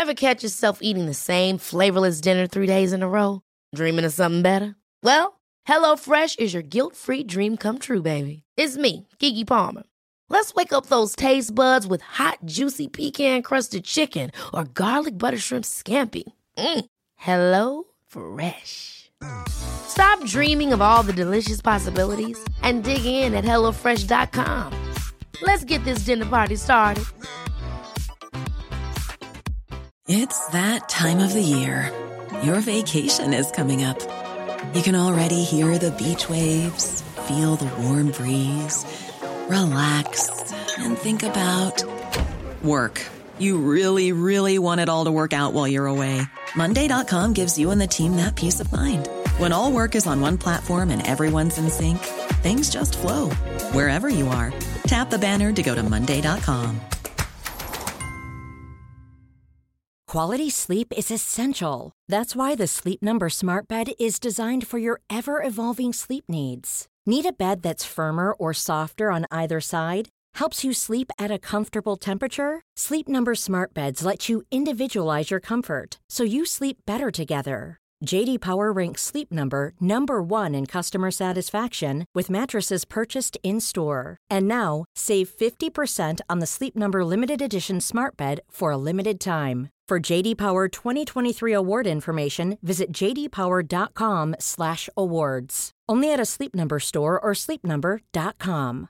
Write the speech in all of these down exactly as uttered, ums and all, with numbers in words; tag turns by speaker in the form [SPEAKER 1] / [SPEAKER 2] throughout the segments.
[SPEAKER 1] Ever catch yourself eating the same flavorless dinner three days in a row? Dreaming of something better? Well, HelloFresh is your guilt-free dream come true, baby. It's me, Keke Palmer. Let's wake up those taste buds with hot, juicy pecan-crusted chicken or garlic butter shrimp scampi. Mm. Hello Fresh. Stop dreaming of all the delicious possibilities and dig in at hello fresh dot com. Let's get this dinner party started.
[SPEAKER 2] It's that time of the year. Your vacation is coming up. You can already hear the beach waves, feel the warm breeze, relax, and think about work. You really, really want it all to work out while you're away. Monday dot com gives you and the team that peace of mind. When all work is on one platform and everyone's in sync, things just flow. Wherever you are, tap the banner to go to Monday dot com.
[SPEAKER 3] Quality sleep is essential. That's why the Sleep Number Smart Bed is designed for your ever-evolving sleep needs. Need a bed that's firmer or softer on either side? Helps you sleep at a comfortable temperature? Sleep Number Smart Beds let you individualize your comfort, so you sleep better together. J D Power ranks Sleep Number number one in customer satisfaction with mattresses purchased in-store. And now, save fifty percent on the Sleep Number Limited Edition Smart Bed for a limited time. For J D Power twenty twenty-three award information, visit j d power dot com slash awards. Only at a Sleep Number store or sleep number dot com.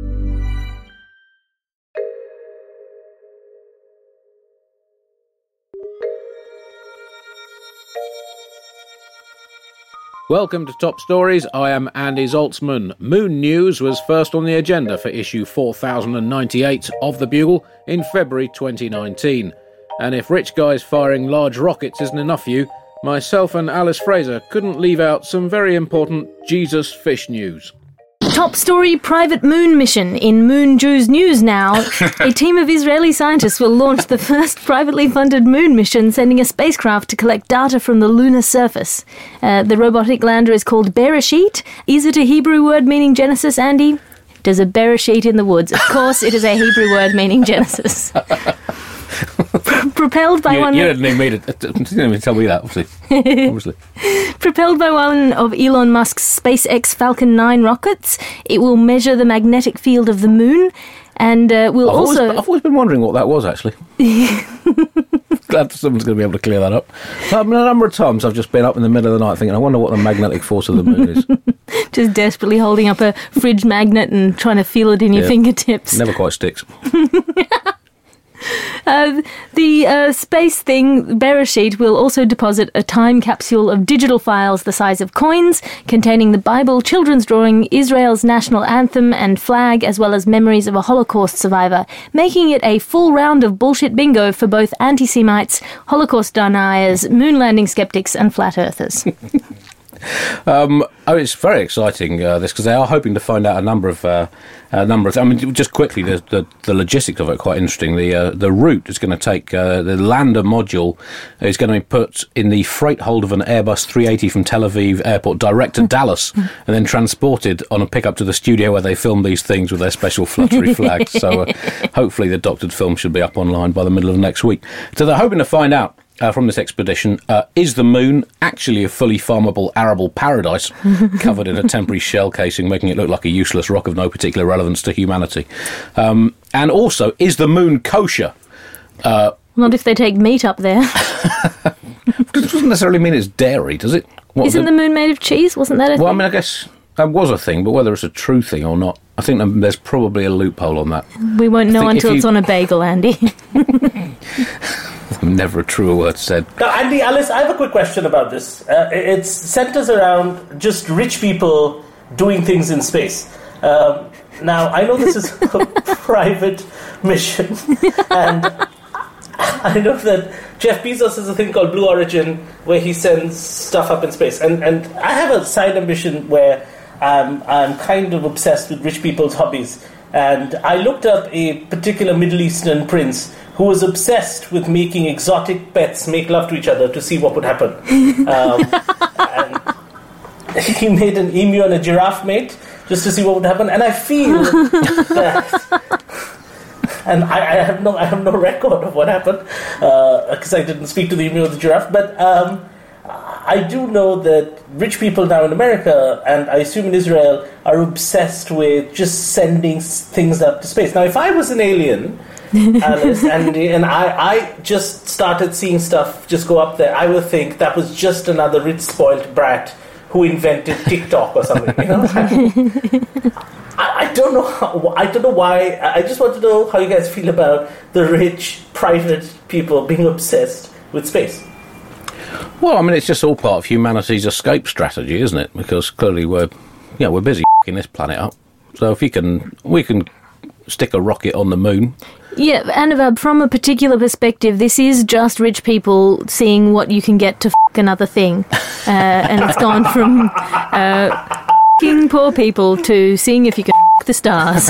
[SPEAKER 4] Welcome to Top Stories. I am Andy Zaltzman. Moon news was first on the agenda for issue four thousand ninety-eight of The Bugle in February twenty nineteen. And if rich guys firing large rockets isn't enough for you, myself and Alice Fraser couldn't leave out some very important Jesus fish news.
[SPEAKER 5] Top story, private moon mission. In Moon Jews news now, a team of Israeli scientists will launch the first privately funded moon mission, sending a spacecraft to collect data from the lunar surface. Uh, the robotic lander is called Bereshit. Is it a Hebrew word meaning Genesis, Andy? There's a Bereshit in the woods. Of course it is a Hebrew word meaning Genesis. Propelled by
[SPEAKER 4] you,
[SPEAKER 5] one...
[SPEAKER 4] You didn't need me to, didn't even tell me that, obviously. obviously.
[SPEAKER 5] Propelled by one of Elon Musk's SpaceX Falcon nine rockets, it will measure the magnetic field of the moon and uh, will
[SPEAKER 4] I've
[SPEAKER 5] also...
[SPEAKER 4] Always, I've always been wondering what that was, actually. Glad someone's going to be able to clear that up. I mean, a number of times I've just been up in the middle of the night thinking, I wonder what the magnetic force of the moon is.
[SPEAKER 5] Just desperately holding up a fridge magnet and trying to feel it in your
[SPEAKER 4] yeah.
[SPEAKER 5] fingertips.
[SPEAKER 4] Never quite sticks.
[SPEAKER 5] Uh, the uh, space thing, Bereshit, will also deposit a time capsule of digital files the size of coins, containing the Bible, children's drawing, Israel's national anthem and flag, as well as memories of a Holocaust survivor, making it a full round of bullshit bingo for both anti-Semites, Holocaust deniers, moon landing skeptics and flat earthers.
[SPEAKER 4] Um, oh, it's very exciting, uh, this, because they are hoping to find out a number of, uh, a number of. I mean, just quickly, the the, the logistics of it are quite interesting. The uh, the route is going to take uh, the lander module is going to be put in the freight hold of an Airbus three eighty from Tel Aviv Airport direct to Dallas, and then transported on a pickup to the studio where they film these things with their special fluttery flags. So uh, hopefully, the doctored film should be up online by the middle of next week. So they're hoping to find out. Uh, from this expedition, uh, is the moon actually a fully farmable arable paradise covered in a temporary shell casing, making it look like a useless rock of no particular relevance to humanity? Um, and also, is the moon kosher? Uh,
[SPEAKER 5] Not if they take meat up there.
[SPEAKER 4] It doesn't necessarily mean it's dairy, does it? What,
[SPEAKER 5] Isn't the, the moon made of cheese? Wasn't that a
[SPEAKER 4] well,
[SPEAKER 5] thing?
[SPEAKER 4] Well, I mean, I guess that was a thing, but whether it's a true thing or not, I think there's probably a loophole on that.
[SPEAKER 5] We won't know until
[SPEAKER 4] you...
[SPEAKER 5] it's on a bagel, Andy.
[SPEAKER 4] Never a truer word said.
[SPEAKER 6] Now, Andy, Alice, I have a quick question about this. Uh, it centers around just rich people doing things in space. Um, now, I know this is a private mission, and I know that Jeff Bezos has a thing called Blue Origin, where he sends stuff up in space. And, and I have a side ambition where um, I'm kind of obsessed with rich people's hobbies. And I looked up a particular Middle Eastern prince who was obsessed with making exotic pets make love to each other to see what would happen. Um, and he made an emu and a giraffe mate just to see what would happen. And I feel that and I, I have no I have no record of what happened because uh, I didn't speak to the emu of the giraffe. But um, I do know that rich people now in America, and I assume in Israel, are obsessed with just sending things up to space. Now, if I was an alien, Alice, and and I, I just started seeing stuff just go up there, I would think that was just another rich, spoiled brat who invented TikTok or something. You know, I, I don't know. How, I don't know why. I just want to know how you guys feel about the rich, private people being obsessed with space.
[SPEAKER 4] Well, I mean, it's just all part of humanity's escape strategy, isn't it? Because clearly we're, yeah, we're busy f***ing this planet up. So if you can, we can stick a rocket on the moon.
[SPEAKER 5] Yeah, Anuvab, from a particular perspective, this is just rich people seeing what you can get to f*** another thing. Uh, and it's gone from uh, f***ing poor people to seeing if you can f*** the stars.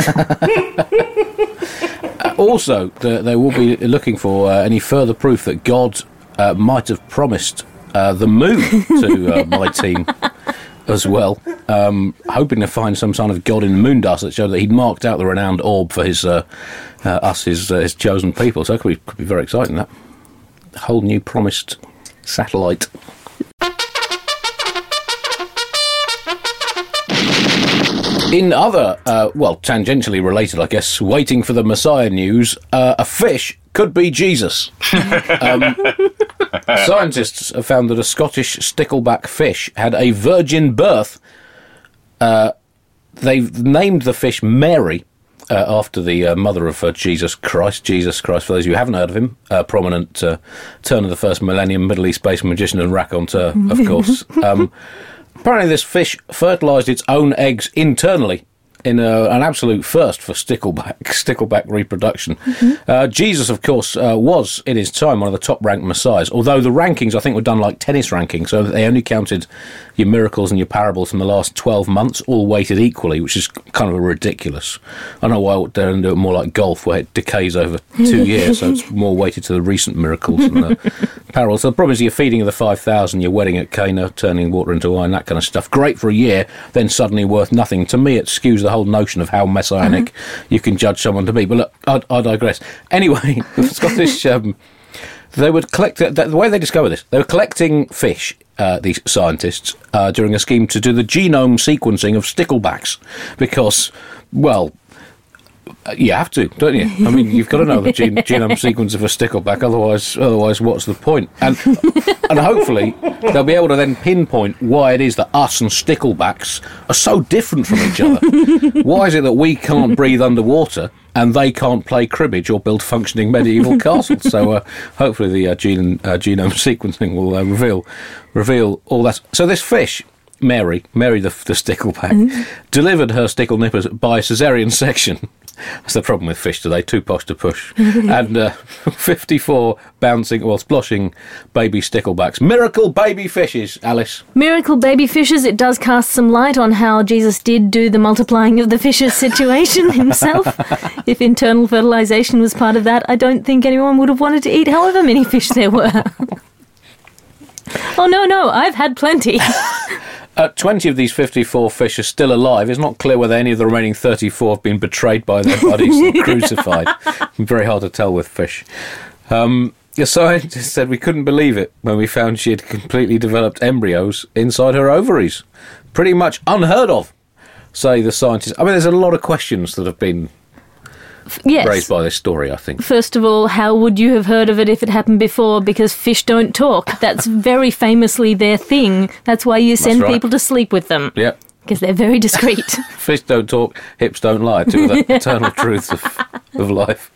[SPEAKER 4] uh, also, the, they will be looking for uh, any further proof that God uh, might have promised uh, the moon to uh, my team as well, um, hoping to find some sign of God in moon dust that showed that he'd marked out the renowned orb for his uh, uh, us, his, uh, his chosen people. So it could be, could be very exciting, that. A whole new promised satellite. In other, uh, well, tangentially related, I guess, waiting for the Messiah news, uh, a fish could be Jesus. um, scientists have found that a Scottish stickleback fish had a virgin birth. Uh, they've named the fish Mary, uh, after the uh, mother of uh, Jesus Christ. Jesus Christ, for those of you who haven't heard of him, a uh, prominent uh, turn of the first millennium Middle East based magician and raconteur, of course. Um, apparently this fish fertilised its own eggs internally in a, an absolute first for stickleback stickleback reproduction. Mm-hmm. Uh, Jesus, of course, uh, was, in his time, one of the top-ranked messiahs, although the rankings, I think, were done like tennis rankings, so that they only counted your miracles and your parables from the last twelve months, all weighted equally, which is kind of ridiculous. I don't know why they don't do it more like golf, where it decays over two years, so it's more weighted to the recent miracles and the parables. So the problem is your feeding of the five thousand, your wedding at Cana, turning water into wine, that kind of stuff. Great for a year, then suddenly worth nothing. To me, it skews the whole notion of how messianic uh-huh. you can judge someone to be. But look, I, I digress. Anyway, the Scottish, um, they would collect, the, the way they discovered this, they were collecting fish, uh, these scientists, uh, during a scheme to do the genome sequencing of sticklebacks, because, well, you have to, don't you? I mean, you've got to know the gen- genome sequence of a stickleback, otherwise, otherwise, what's the point? And and hopefully they'll be able to then pinpoint why it is that us and sticklebacks are so different from each other. Why is it that we can't breathe underwater and they can't play cribbage or build functioning medieval castles? So uh, hopefully the uh, gene, uh, genome sequencing will uh, reveal reveal all that. So this fish, Mary, Mary the, the stickleback, mm-hmm. delivered her stickle nippers by caesarean section. That's the problem with fish today, too posh to push. And uh, fifty-four bouncing, well, sploshing baby sticklebacks. Miracle baby fishes, Alice.
[SPEAKER 5] Miracle baby fishes. It does cast some light on how Jesus did do the multiplying of the fishes situation himself. If internal fertilisation was part of that, I don't think anyone would have wanted to eat however many fish there were. Oh, no, no, I've had plenty.
[SPEAKER 4] Uh, twenty of these fifty-four fish are still alive. It's not clear whether any of the remaining thirty-four have been betrayed by their buddies and crucified. Very hard to tell with fish. Um, the scientists said we couldn't believe it when we found she had completely developed embryos inside her ovaries. Pretty much unheard of, say the scientists. I mean, there's a lot of questions that have been
[SPEAKER 5] yes.
[SPEAKER 4] raised by this story, I think.
[SPEAKER 5] First of all, how would you have heard of it if it happened before? Because fish don't talk. That's very famously their thing. That's why you send
[SPEAKER 4] right.
[SPEAKER 5] people to sleep with them.
[SPEAKER 4] Yep.
[SPEAKER 5] Because they're very discreet.
[SPEAKER 4] Fish don't talk, hips don't lie. Two of the eternal truths of, of life.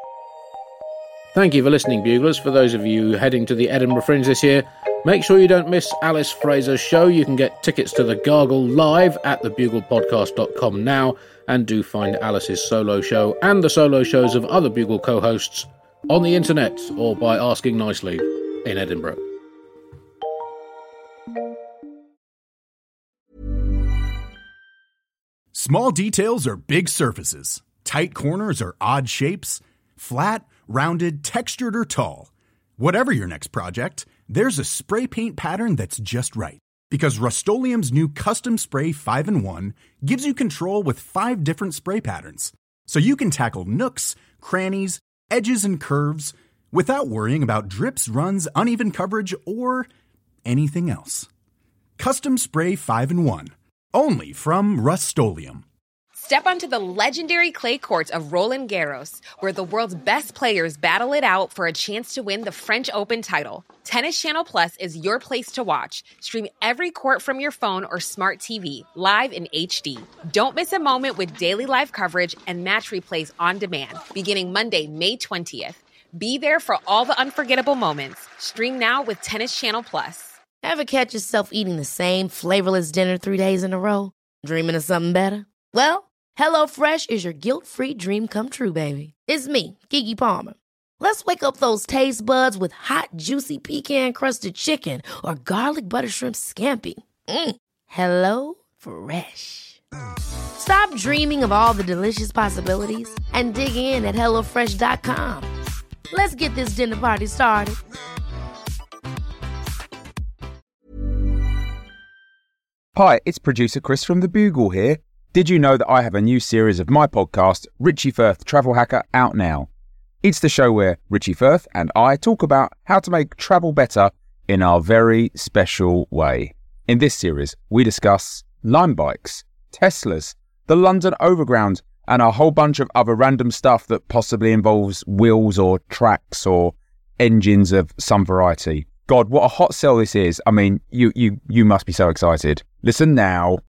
[SPEAKER 4] Thank you for listening, Buglers. For those of you heading to the Edinburgh Fringe this year, make sure you don't miss Alice Fraser's show. You can get tickets to the Gargle live at the bugle podcast dot com now, and do find Alice's solo show and the solo shows of other Bugle co-hosts on the internet or by asking nicely in Edinburgh.
[SPEAKER 7] Small details are big surfaces. Tight corners are odd shapes. Flat, rounded, textured, or tall. Whatever your next project, there's a spray paint pattern that's just right. Because Rust-Oleum's new Custom Spray five in one gives you control with five different spray patterns. so you can tackle nooks, crannies, edges, and curves without worrying about drips, runs, uneven coverage, or anything else. Custom Spray five in one. Only from Rust-Oleum.
[SPEAKER 8] Step onto the legendary clay courts of Roland Garros, where the world's best players battle it out for a chance to win the French Open title. Tennis Channel Plus is your place to watch. Stream every court from your phone or smart T V, live in H D. Don't miss a moment with daily live coverage and match replays on demand, beginning Monday, May twentieth. Be there for all the unforgettable moments. Stream now with Tennis Channel Plus.
[SPEAKER 1] Ever catch yourself eating the same flavorless dinner three days in a row? Dreaming of something better? Well, HelloFresh is your guilt-free dream come true, baby. It's me, Keke Palmer. Let's wake up those taste buds with hot, juicy pecan-crusted chicken or garlic butter shrimp scampi. Mm. Hello Fresh. Stop dreaming of all the delicious possibilities and dig in at hello fresh dot com. Let's get this dinner party started.
[SPEAKER 9] Hi, it's producer Chris from The Bugle here. Did you know that I have a new series of my podcast, Richie Firth Travel Hacker, out now? It's the show where Richie Firth and I talk about how to make travel better in our very special way. In this series, we discuss Lime bikes, Teslas, the London Overground, and a whole bunch of other random stuff that possibly involves wheels or tracks or engines of some variety. God, what a hot sell this is. I mean, you you you must be so excited. Listen now.